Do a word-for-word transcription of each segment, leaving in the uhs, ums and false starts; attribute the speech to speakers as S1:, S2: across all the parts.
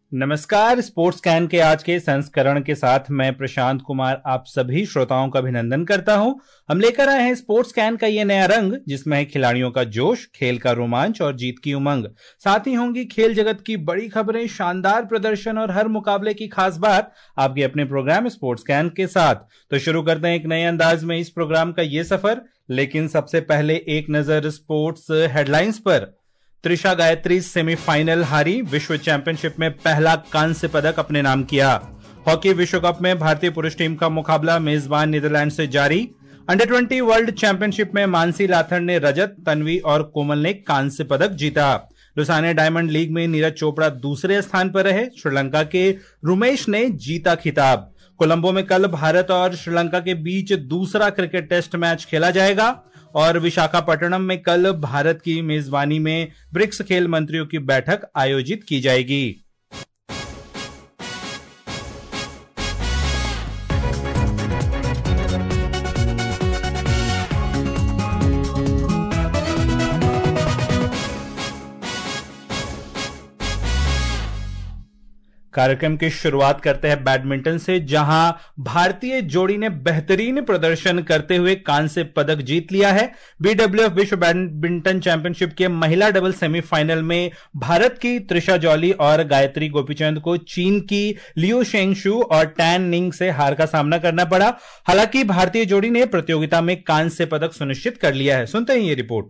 S1: नमस्कार। Sports can के आज के संस्करण के साथ मैं प्रशांत कुमार आप सभी श्रोताओं का अभिनंदन करता हूं। हम लेकर आए हैं स्पोर्ट्स कैन का ये नया रंग, जिसमें है खिलाड़ियों का जोश, खेल का रोमांच और जीत की उमंग। साथ ही होंगी खेल जगत की बड़ी खबरें, शानदार प्रदर्शन और हर मुकाबले की खास बात आपके अपने प्रोग्राम स्पोर्ट्स कैन के साथ। तो शुरू करते हैं एक नए अंदाज में इस प्रोग्राम का ये सफर, लेकिन सबसे पहले एक नजर स्पोर्ट्स हेडलाइंस पर। त्रिशा गायत्री सेमीफाइनल हारी, विश्व चैंपियनशिप में पहला कांस्य पदक अपने नाम किया। हॉकी विश्व कप में भारतीय पुरुष टीम का मुकाबला मेजबान नीदरलैंड से जारी। अंडर ट्वेंटी वर्ल्ड चैंपियनशिप में मानसी लाथर ने रजत, तन्वी और कोमल ने कांस्य पदक जीता। लुसाने डायमंड लीग में नीरज चोपड़ा दूसरे स्थान पर रहे। श्रीलंका के रुमेश ने जीता खिताब। कोलंबो में कल भारत और श्रीलंका के बीच दूसरा क्रिकेट टेस्ट मैच खेला जाएगा और विशाखापट्टनम में कल भारत की मेजबानी में ब्रिक्स खेल मंत्रियों की बैठक आयोजित की जाएगी। कार्यक्रम की शुरुआत करते हैं बैडमिंटन से, जहां भारतीय जोड़ी ने बेहतरीन प्रदर्शन करते हुए कांस्य पदक जीत लिया है। बीडब्ल्यूएफ विश्व बैडमिंटन चैंपियनशिप के महिला डबल सेमीफाइनल में भारत की त्रिशा जॉली और गायत्री गोपीचंद को चीन की लियो शेंगशु और टैन निंग से हार का सामना करना पड़ा। हालांकि भारतीय जोड़ी ने प्रतियोगिता में कांस्य पदक सुनिश्चित कर लिया है। सुनते हैं ये रिपोर्ट।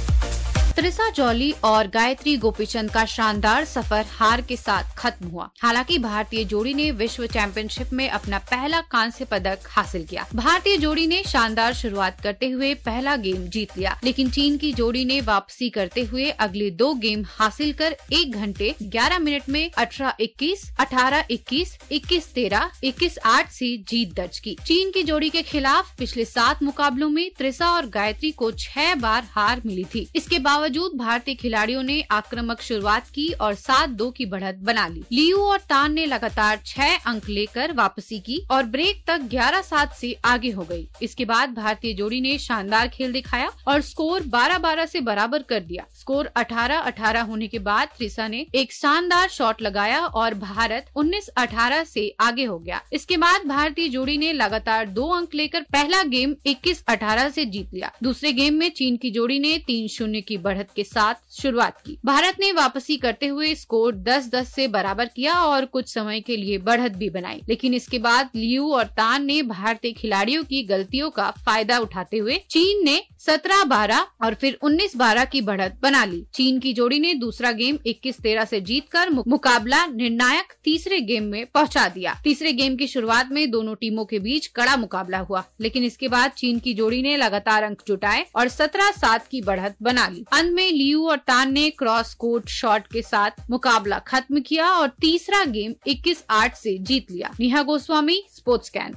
S2: त्रिशा जॉली और गायत्री गोपीचंद का शानदार सफर हार के साथ खत्म हुआ। हालांकि भारतीय जोड़ी ने विश्व चैंपियनशिप में अपना पहला कांस्य पदक हासिल किया। भारतीय जोड़ी ने शानदार शुरुआत करते हुए पहला गेम जीत लिया, लेकिन चीन की जोड़ी ने वापसी करते हुए अगले दो गेम हासिल कर एक घंटे ग्यारह मिनट में अठारह इक्कीस, अठारह इक्कीस, इक्कीस तेरह, इक्कीस आठ से जीत दर्ज की। चीन की जोड़ी के खिलाफ पिछले सात मुकाबलों में त्रिशा और गायत्री को छह बार हार मिली थी। इसके बावजूद बावजूद भारतीय खिलाड़ियों ने आक्रामक शुरुआत की और सात दो की बढ़त बना ली। लियू और तान ने लगातार छह अंक लेकर वापसी की और ब्रेक तक ग्यारह सात से आगे हो गई। इसके बाद भारतीय जोड़ी ने शानदार खेल दिखाया और स्कोर बारह बारह से बराबर कर दिया। स्कोर अठारह अठारह होने के बाद त्रिशा ने एक शानदार शॉट लगाया और भारत उन्नीस अठारह से आगे हो गया। इसके बाद भारतीय जोड़ी ने लगातार दो अंक लेकर पहला गेम इक्कीस अठारह से जीत लिया। दूसरे गेम में चीन की जोड़ी ने तीन शून्य की बढ़त के साथ शुरुआत की। भारत ने वापसी करते हुए स्कोर दस दस से बराबर किया और कुछ समय के लिए बढ़त भी बनाई, लेकिन इसके बाद लियू और तान ने भारतीय खिलाड़ियों की गलतियों का फायदा उठाते हुए चीन ने सत्रह बारह और फिर उन्नीस बारह की बढ़त बना ली। चीन की जोड़ी ने दूसरा गेम इक्कीस तेरह से जीतकर मुकाबला निर्णायक तीसरे गेम में पहुंचा दिया। तीसरे गेम की शुरुआत में दोनों टीमों के बीच कड़ा मुकाबला हुआ, लेकिन इसके बाद चीन की जोड़ी ने लगातार अंक जुटाए और सत्रह सात की बढ़त बना ली। अंत में लियू और तान ने क्रॉस कोर्ट शॉट के साथ मुकाबला खत्म किया और तीसरा गेम इक्कीस आठ से जीत लिया। Neha Goswami, sports scan.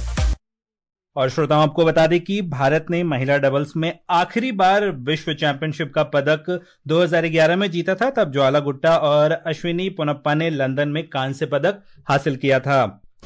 S1: और श्रोताओं, आपको बता दें कि भारत ने महिला डबल्स में आखिरी बार विश्व चैंपियनशिप का पदक दो हज़ार ग्यारह में जीता था। तब ज्वाला गुट्टा और अश्विनी पोनप्पा ने लंदन में कांस्य पदक हासिल किया था।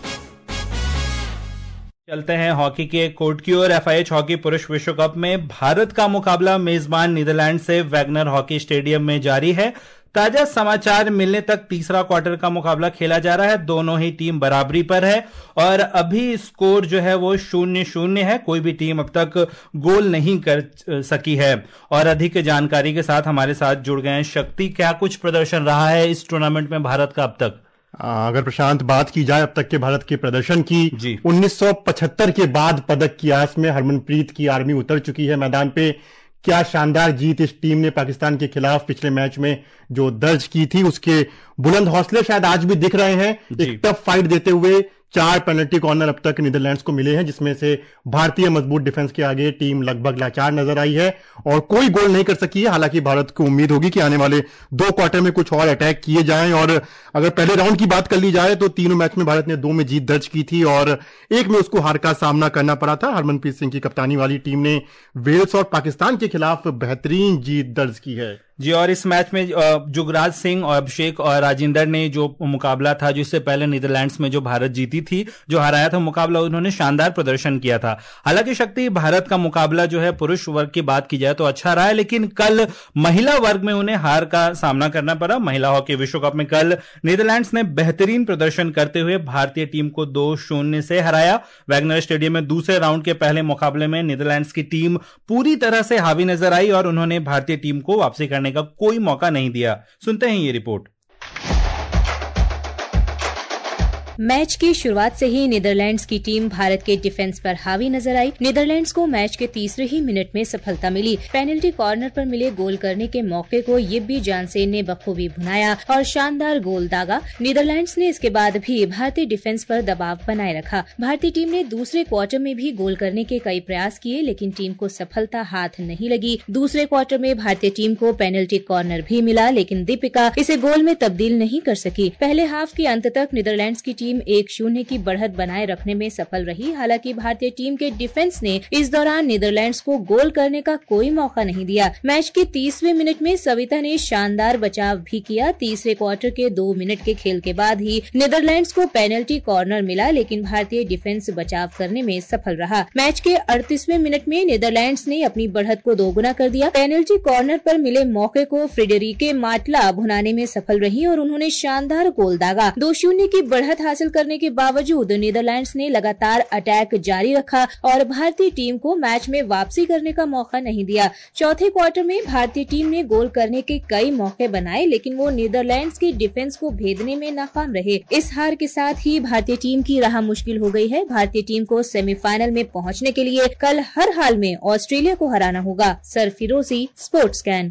S1: चलते हैं हॉकी के कोर्ट की ओर। एफआईएच हॉकी पुरुष विश्व कप में भारत का मुकाबला मेजबान नीदरलैंड से वैगनर हॉकी स्टेडियम में जारी है। ताजा समाचार मिलने तक तीसरा क्वार्टर का मुकाबला खेला जा रहा है। दोनों ही टीम बराबरी पर है और अभी स्कोर जो है वो शून्य शून्य है। कोई भी टीम अब तक गोल नहीं कर सकी है। और अधिक जानकारी के साथ हमारे साथ जुड़ गए हैं शक्ति। क्या कुछ प्रदर्शन रहा है इस टूर्नामेंट में भारत का अब तक?
S3: अगर प्रशांत बात की जाए अब तक के भारत के प्रदर्शन की, उन्नीस सौ पचहत्तर के बाद पदक की आस में हरमनप्रीत की आर्मी उतर चुकी है मैदान पे। क्या शानदार जीत इस टीम ने पाकिस्तान के खिलाफ पिछले मैच में जो दर्ज की थी, उसके बुलंद हौसले शायद आज भी दिख रहे हैं। एक टफ फाइट देते हुए चार पेनल्टी कॉर्नर अब तक नीदरलैंड्स को मिले हैं, जिसमें से भारतीय मजबूत डिफेंस के आगे टीम लगभग लाचार नजर आई है और कोई गोल नहीं कर सकी है। हालांकि भारत को उम्मीद होगी कि आने वाले दो क्वार्टर में कुछ और अटैक किए जाएं। और अगर पहले राउंड की बात कर ली जाए तो तीनों मैच में भारत ने दो में जीत दर्ज की थी और एक में उसको हार का सामना करना पड़ा था। हरमनप्रीत सिंह की कप्तानी वाली टीम ने वेल्स और पाकिस्तान के खिलाफ बेहतरीन जीत दर्ज की है।
S1: जी, और इस मैच में जुगराज सिंह और अभिषेक और राजेंद्र ने जो मुकाबला था, जिससे पहले नीदरलैंड्स में जो भारत जीती थी, जो हराया था मुकाबला, उन्होंने शानदार प्रदर्शन किया था। हालांकि शक्ति भारत का मुकाबला जो है पुरुष वर्ग की बात की जाए तो अच्छा रहा है, लेकिन कल महिला वर्ग में उन्हें हार का सामना करना पड़ा। महिला हॉकी विश्व कप में कल नीदरलैंड्स ने बेहतरीन प्रदर्शन करते हुए भारतीय टीम को दो शून्य से हराया। वैगनर स्टेडियम में दूसरे राउंड के पहले मुकाबले में नीदरलैंड्स की टीम पूरी तरह से हावी नजर आई और उन्होंने भारतीय टीम को वापसी करने का कोई मौका नहीं दिया। सुनते हैं ये रिपोर्ट।
S4: मैच की शुरुआत से ही नीदरलैंड्स की टीम भारत के डिफेंस पर हावी नजर आई। नीदरलैंड्स को मैच के तीसरे ही मिनट में सफलता मिली। पेनल्टी कॉर्नर पर मिले गोल करने के मौके को यिब्बी जानसेन ने बखूबी भुनाया और शानदार गोल दागा। नीदरलैंड्स ने इसके बाद भी भारतीय डिफेंस पर दबाव बनाए रखा। भारतीय टीम ने दूसरे क्वार्टर में भी गोल करने के कई प्रयास किए, लेकिन टीम को सफलता हाथ नहीं लगी। दूसरे क्वार्टर में भारतीय टीम को पेनल्टी कॉर्नर भी मिला, लेकिन दीपिका इसे गोल में तब्दील नहीं कर सकी। पहले हाफ के अंत तक नीदरलैंड्स की टीम एक शून्य की बढ़त बनाए रखने में सफल रही। हालांकि भारतीय टीम के डिफेंस ने इस दौरान नीदरलैंड्स को गोल करने का कोई मौका नहीं दिया। मैच के तीसवें मिनट में सविता ने शानदार बचाव भी किया। तीसरे क्वार्टर के दो मिनट के खेल के बाद ही नीदरलैंड्स को पेनल्टी कॉर्नर मिला, लेकिन भारतीय डिफेंस बचाव करने में सफल रहा। मैच के अड़तीसवें मिनट में नीदरलैंड्स ने अपनी बढ़त को दोगुना कर दिया। पेनल्टी कॉर्नर पर मिले मौके को फ्रेडरिके माटला भुनाने में सफल रही और उन्होंने शानदार गोल दागा। दो शून्य की बढ़त हासिल करने के बावजूद नीदरलैंड्स ने लगातार अटैक जारी रखा और भारतीय टीम को मैच में वापसी करने का मौका नहीं दिया। चौथे क्वार्टर में भारतीय टीम ने गोल करने के कई मौके बनाए, लेकिन वो नीदरलैंड्स की डिफेंस को भेदने में नाकाम रहे। इस हार के साथ ही भारतीय टीम की राह मुश्किल हो गई है। भारतीय टीम को सेमीफाइनल में पहुंचने के लिए कल हर हाल में ऑस्ट्रेलिया को हराना होगा। सरफिरोजी, स्पोर्ट्स कैन।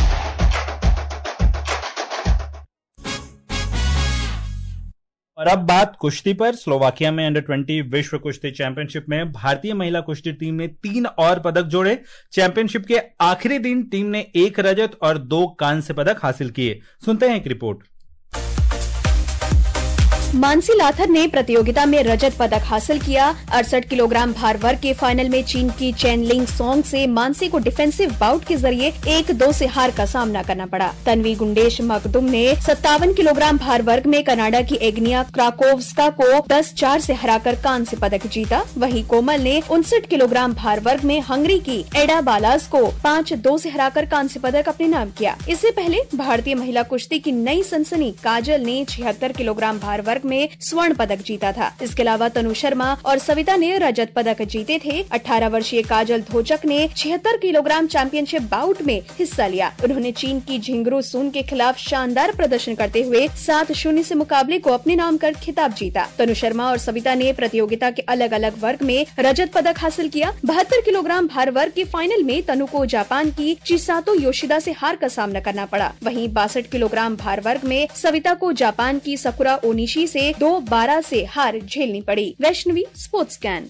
S1: और अब बात कुश्ती पर। स्लोवाकिया में अंडर ट्वेंटी विश्व कुश्ती चैंपियनशिप में भारतीय महिला कुश्ती टीम ने तीन और पदक जोड़े। चैंपियनशिप के आखिरी दिन टीम ने एक रजत और दो कांस्य पदक हासिल किए। सुनते हैं एक रिपोर्ट।
S5: मानसी लाथर ने प्रतियोगिता में रजत पदक हासिल किया। अड़सठ किलोग्राम भार वर्ग के फाइनल में चीन की चेन लिंग सोंग से मानसी को डिफेंसिव बाउट के जरिए एक दो से हार का सामना करना पड़ा। तन्वी गुंडेश मखदुम ने सत्तावन किलोग्राम भार वर्ग में कनाडा की एग्निया क्राकोव्स्का को दस चार से हराकर कांस्य पदक जीता। वहीं कोमल ने उनसठ किलोग्राम भार वर्ग में हंगरी की एडा बालास को पाँच दो से हराकर कांस्य पदक अपने नाम किया। इससे पहले भारतीय महिला कुश्ती की नई सनसनी काजल ने छिहत्तर किलोग्राम भार वर्ग में स्वर्ण पदक जीता था। इसके अलावा तनु शर्मा और सविता ने रजत पदक जीते थे। अठारह वर्षीय काजल धोचक ने छिहत्तर किलोग्राम चैंपियनशिप बाउट में हिस्सा लिया। उन्होंने चीन की झिंगरू सून के खिलाफ शानदार प्रदर्शन करते हुए सात शून्य से मुकाबले को अपने नाम कर खिताब जीता। तनु शर्मा और सविता ने प्रतियोगिता के अलग अलग वर्ग में रजत पदक हासिल किया। बहत्तर किलोग्राम भार वर्ग के फाइनल में तनु को जापान की चिसातो योशिदा से हार का सामना करना पड़ा। वहीं बासठ किलोग्राम भार वर्ग में सविता को जापान की सकुरा ओनिशी से दो बारह से हार झेलनी पड़ी। Vaishnavi, sports scan.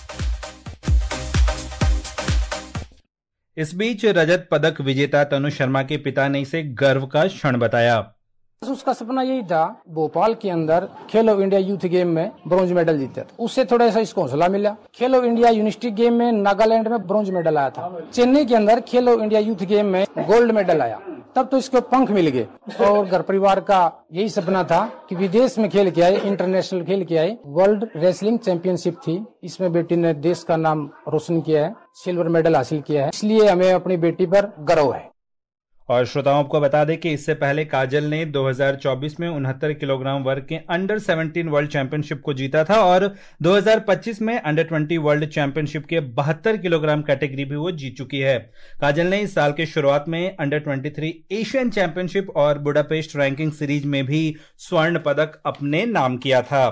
S1: इस बीच रजत पदक विजेता तनु शर्मा के पिता ने इसे गर्व का क्षण बताया।
S6: उसका सपना यही था भोपाल के अंदर खेलो इंडिया यूथ गेम में ब्रॉन्ज मेडल जीते। उससे थोड़ा सा इसको हौसला मिला। खेलो इंडिया यूनिवर्सिटी गेम में नागालैंड में ब्रॉन्ज मेडल आया था। चेन्नई के अंदर खेलो इंडिया यूथ गेम में गोल्ड मेडल आया। तब तो इसको पंख मिल गए और घर परिवार का यही सपना था कि विदेश में खेल के आए, इंटरनेशनल खेल के आए। वर्ल्ड रेसलिंग चैंपियनशिप थी, इसमें बेटी ने देश का नाम रोशन किया है, सिल्वर मेडल हासिल किया है। इसलिए हमें अपनी बेटी पर गर्व है।
S1: और श्रोताओं को बता दें कि इससे पहले काजल ने दो हज़ार चौबीस में उनहत्तर किलोग्राम वर्ग के अंडर सत्रह वर्ल्ड चैंपियनशिप को जीता था और दो हज़ार पच्चीस में अंडर बीस वर्ल्ड चैंपियनशिप के बहत्तर किलोग्राम कैटेगरी भी वो जीत चुकी है। काजल ने इस साल के शुरुआत में अंडर तेईस एशियन चैंपियनशिप और बुडापेस्ट रैंकिंग सीरीज में भी स्वर्ण पदक अपने नाम किया था।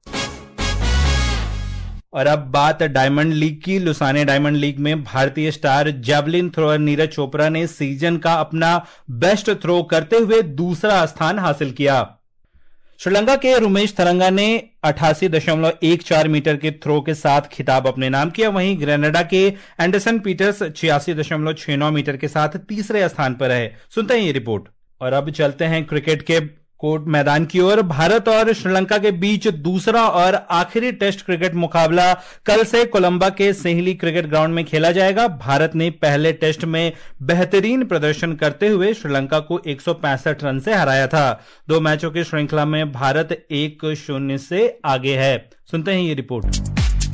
S1: और अब बात डायमंड लीग की। लुसाने डायमंड लीग में भारतीय star javelin thrower Neeraj Chopra ने सीजन का अपना बेस्ट थ्रो करते हुए दूसरा स्थान हासिल किया। श्रीलंका के रुमेश थरंगा ने अठासी दशमलव एक चार मीटर के थ्रो के साथ खिताब अपने नाम किया। वहीं ग्रेनाडा के एंडरसन पीटर्स छियासी दशमलव छह नौ मीटर के साथ तीसरे स्थान पर है। सुनते हैं ये रिपोर्ट। और अब चलते हैं क्रिकेट के कोर्ट मैदान की ओर। भारत और श्रीलंका के बीच दूसरा और आखिरी टेस्ट क्रिकेट मुकाबला कल से कोलंबो के सेहली क्रिकेट ग्राउंड में खेला जाएगा। भारत ने पहले टेस्ट में बेहतरीन प्रदर्शन करते हुए श्रीलंका को एक सौ पैंसठ रन से हराया था। दो मैचों की श्रृंखला में भारत एक शून्य से आगे है। सुनते हैं ये रिपोर्ट।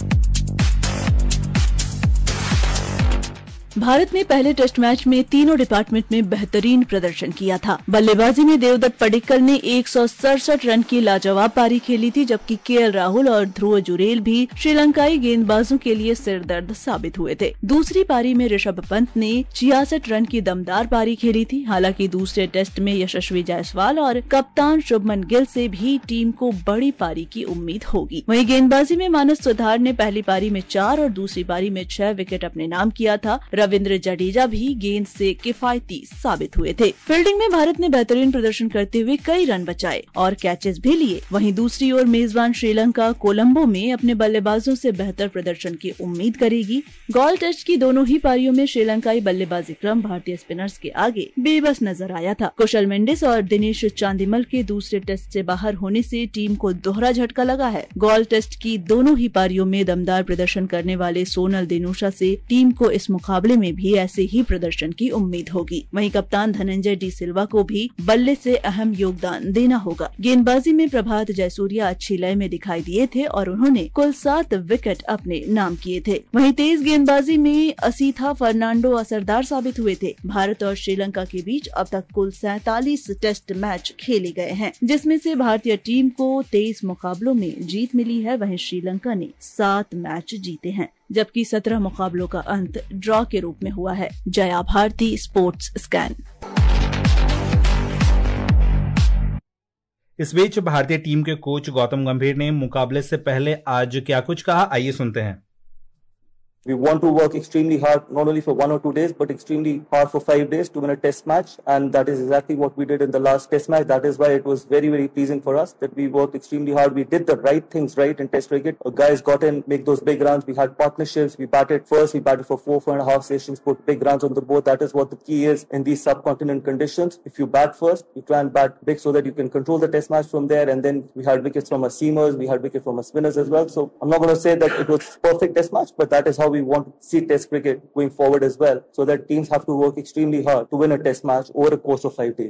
S7: भारत ने पहले टेस्ट मैच में तीनों डिपार्टमेंट में बेहतरीन प्रदर्शन किया था। बल्लेबाजी में देवदत्त पडिक्कल ने एक सौ सड़सठ रन की लाजवाब पारी खेली थी, जबकि केएल राहुल और ध्रुव जुरेल भी श्रीलंकाई गेंदबाजों के लिए सिरदर्द साबित हुए थे। दूसरी पारी में ऋषभ पंत ने छियासठ रन की दमदार पारी खेली थी। हालांकि दूसरे टेस्ट में यशस्वी जायसवाल और कप्तान शुभमन गिल से भी टीम को बड़ी पारी की उम्मीद होगी। वहीं गेंदबाजी में मानस सुधार ने पहली पारी में चार और दूसरी पारी में छह विकेट अपने नाम किया था। रविंद्र जडेजा भी गेंद से किफायती साबित हुए थे। फील्डिंग में भारत ने बेहतरीन प्रदर्शन करते हुए कई रन बचाए और कैचेस भी लिए। वहीं दूसरी ओर मेजबान श्रीलंका कोलंबो में अपने बल्लेबाजों से बेहतर प्रदर्शन की उम्मीद करेगी। गॉल टेस्ट की दोनों ही पारियों में श्रीलंकाई बल्लेबाजी क्रम भारतीय स्पिनर्स के आगे बेबस नजर आया था। कुशल मेंडिस और दिनेश चांदिमल के दूसरे टेस्ट से बाहर होने से टीम को दोहरा झटका लगा है। गॉल टेस्ट की दोनों ही पारियों में दमदार प्रदर्शन करने वाले सोनल दिनूशा से टीम को इस मुकाबले में भी ऐसे ही प्रदर्शन की उम्मीद होगी। वहीं कप्तान धनंजय डी सिल्वा को भी बल्ले से अहम योगदान देना होगा। गेंदबाजी में प्रभात जयसूर्या अच्छी लय में दिखाई दिए थे और उन्होंने कुल सात विकेट अपने नाम किए थे। वहीं तेज गेंदबाजी में असीथा फर्नांडो असरदार साबित हुए थे। भारत और श्रीलंका के बीच अब तक कुल सैतालीस टेस्ट मैच खेले गए हैं, जिसमें से भारतीय टीम को तेईस मुकाबलों में जीत मिली है। वहीं श्रीलंका ने सात मैच जीते हैं, जबकि सत्रह मुकाबलों का अंत ड्रॉ के रूप में हुआ है। Jaya Bharati, sports scan.
S1: इस बीच भारतीय टीम के कोच गौतम गंभीर ने मुकाबले से पहले आज क्या कुछ कहा, आइए सुनते हैं।
S8: We want to work extremely hard, not only for one or two days, but extremely hard for five days to win a test match. And that is exactly what we did in the last test match. That is why it was very, very pleasing for us that we worked extremely hard. We did the right things right in test cricket. Our guys got in, make those big runs. We had partnerships. We batted first. We batted for four, four and a half sessions, put big runs on the board. That is what the key is in these subcontinent conditions. If you bat first, you try and bat big so that you can control the test match from there. And then we had wickets from our seamers. We had wickets from our spinners as well. So I'm not going to say that it was perfect test match, but that is how we want to see test cricket going forward as well, so that teams have to work extremely hard to win a test match over a course of five days.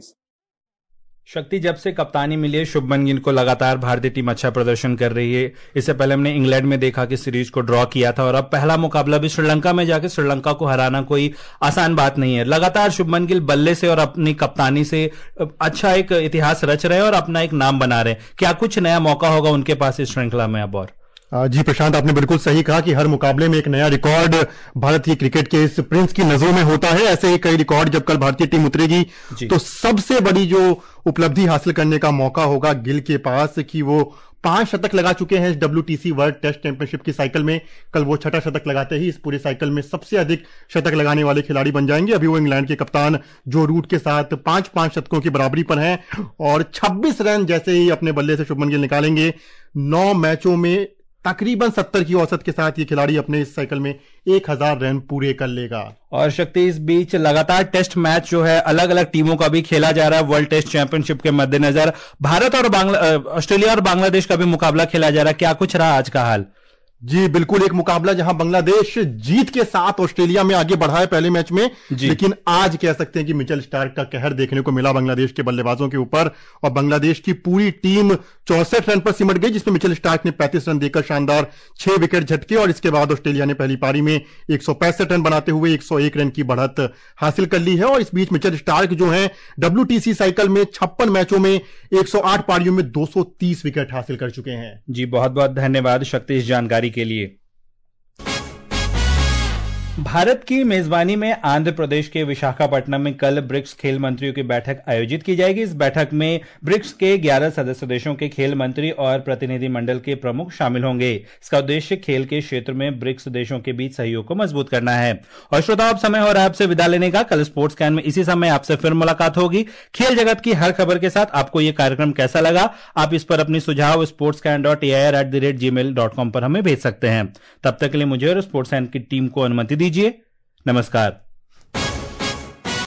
S1: शक्ति, जब से कप्तानी मिली है शुभमन गिल को, लगातार भारतीय team अच्छा प्रदर्शन कर रही है। इससे पहले हमने इंग्लैंड में देखा कि सीरीज को ड्रॉ किया था और अब पहला मुकाबला भी श्रीलंका में जाके श्रीलंका को हराना कोई आसान बात नहीं है। लगातार शुभमन गिल बल्ले से और अपनी कप्तानी से अच्छा एक इतिहास रच रहे हैं और अपना एक नाम बना रहे हैं। क्या कुछ नया मौका होगा उनके पास इस श्रृंखला में अब? और
S3: जी प्रशांत, आपने बिल्कुल सही कहा कि हर मुकाबले में एक नया रिकॉर्ड भारतीय क्रिकेट के इस प्रिंस की नजरों में होता है। ऐसे ही कई रिकॉर्ड जब कल भारतीय टीम उतरेगी तो सबसे बड़ी जो उपलब्धि हासिल करने का मौका होगा गिल के पास कि वो पांच शतक लगा चुके हैं इस डब्ल्यूटीसी वर्ल्ड टेस्ट चैंपियनशिप की साइकिल में। कल वो छठा शतक लगाते ही इस पूरे साइकिल में सबसे अधिक शतक लगाने वाले खिलाड़ी बन जाएंगे। अभी वो इंग्लैंड के कप्तान जो रूट के साथ पांच पांच शतकों की बराबरी पर हैं और छब्बीस रन जैसे ही अपने बल्ले से शुभमन गिल निकालेंगे, नौ मैचों में तकरीबन सत्तर की औसत के साथ ये खिलाड़ी अपने इस साइकिल में एक हजार रन पूरे कर लेगा।
S1: और शक्ति, इस बीच लगातार टेस्ट मैच जो है अलग अलग टीमों का भी खेला जा रहा है। वर्ल्ड टेस्ट चैंपियनशिप के मद्देनजर भारत और बांग्ला ऑस्ट्रेलिया और बांग्लादेश का भी मुकाबला खेला जा रहा है। क्या कुछ रहा आज का हाल?
S3: जी बिल्कुल, एक मुकाबला जहां बांग्लादेश जीत के साथ ऑस्ट्रेलिया में आगे बढ़ा है पहले मैच में, लेकिन आज कह सकते हैं कि मिचेल स्टार्क का कहर देखने को मिला बांग्लादेश के बल्लेबाजों के ऊपर और बांग्लादेश की पूरी टीम चौसठ रन पर सिमट गई, जिसमें मिचेल स्टार्क ने पैंतीस रन देकर शानदार छह विकेट झटके और इसके बाद ऑस्ट्रेलिया ने पहली पारी में एक सौ पैंसठ रन बनाते हुए एक सौ एक रन की बढ़त हासिल कर ली है। और इस बीच मिचेल स्टार्क जो है डब्ल्यूटीसी साइकिल में छप्पन मैचों में एक सौ आठ पारियों में दो सौ तीस विकेट हासिल कर चुके हैं।
S1: जी बहुत बहुत धन्यवाद शक्ति इस जानकारी के लिए। भारत की मेजबानी में आंध्र प्रदेश के विशाखापट्टनम में कल ब्रिक्स खेल मंत्रियों की बैठक आयोजित की जाएगी। इस बैठक में ब्रिक्स के ग्यारह सदस्य देशों के खेल मंत्री और प्रतिनिधि मंडल के प्रमुख शामिल होंगे। इसका उद्देश्य खेल के क्षेत्र में ब्रिक्स देशों के बीच सहयोग को मजबूत करना है। और श्रोताओं, अब समय हो रहा है आपसे विदा लेने का। कल स्पोर्ट्स कैन में इसी समय आपसे फिर मुलाकात होगी खेल जगत की हर खबर के साथ। आपको यह कार्यक्रम कैसा लगा, आप इस पर अपनी सुझाव sports scan dot A I R at the rate Gmail dot com पर हमें भेज सकते हैं। तब तक के लिए मुझे और स्पोर्ट्स कैन की टीम को अनुमति दीजिए। नमस्कार।